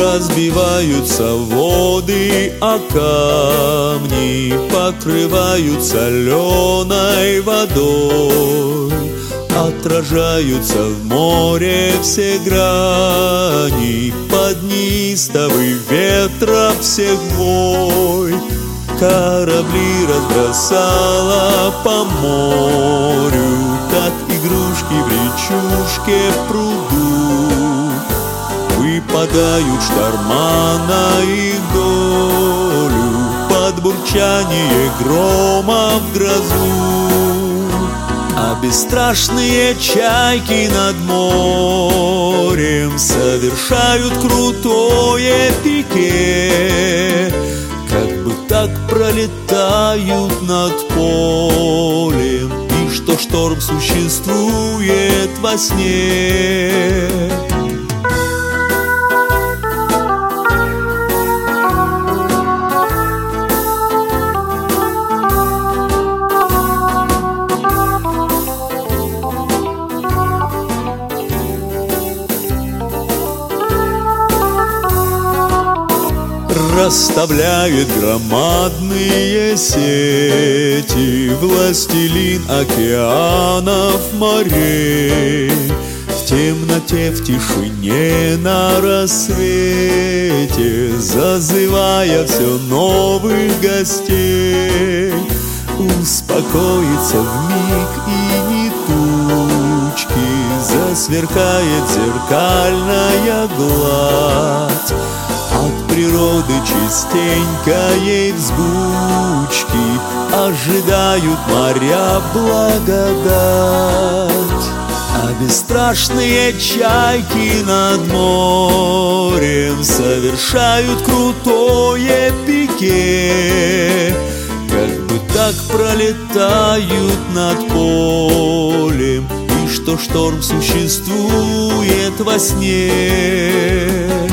Разбиваются воды о камни, покрываются соленой водой. Отражаются в море все грани, под неистовый ветра всех вой. Корабли разбросала по морю, как игрушки в речушке пруду. Выпадают шторма на их долю, под бурчание грома в грозу. А бесстрашные чайки над морем совершают крутое пике, как бы так пролетают над полем, и что шторм существует во сне. Расставляет громадные сети властелин океанов, морей. В темноте, в тишине, на рассвете, зазывая все новых гостей. Успокоится вмиг и ни тучки, засверкает зеркальная гладь. От природы частенькой взбучки ожидают моря благодать. А бесстрашные чайки над морем совершают крутое пике, как бы так пролетают над полем, и что шторм существует во сне.